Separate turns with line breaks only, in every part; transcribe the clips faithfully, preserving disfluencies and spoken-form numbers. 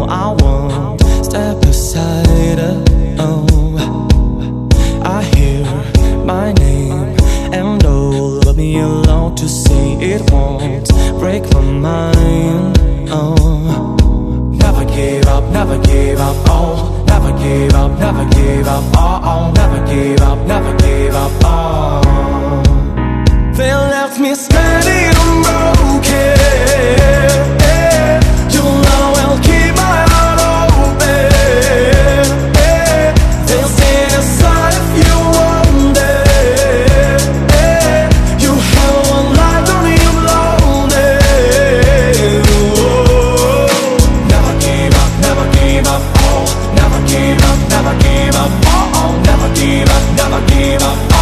I won't step aside. Oh, I hear my name, and oh, let me alone to say it won't break my mind. Oh, never give up, never give up. Oh, never give up, never give up. Oh, oh, never give up, never give up. Oh, they left me standing unbroken. You know I'll keep my heart open. They'll stand aside if you want it. You have one life, don't leave loaded. Never give up, never give up. Oh, never give up, never give up. Oh, oh, never give up, never give up. Oh,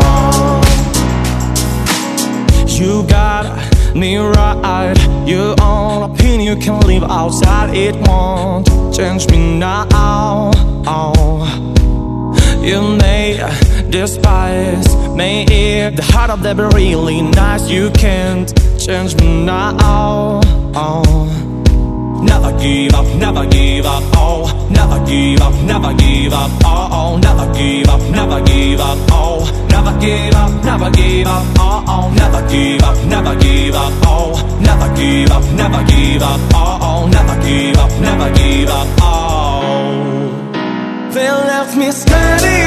you got me right. Your own opinion you can live outside. It won't change me now. Oh, you may despise me if the heart of them really nice. You can't change me now. Oh, never give up, never give up. Oh, never give up, never give up. Oh, oh, never give up, never give up. Oh, never give up, never give up. Oh, oh, never give up, never give up. Oh, never give up, never give up. Oh, oh, never give up, never give up. Oh, they left me standing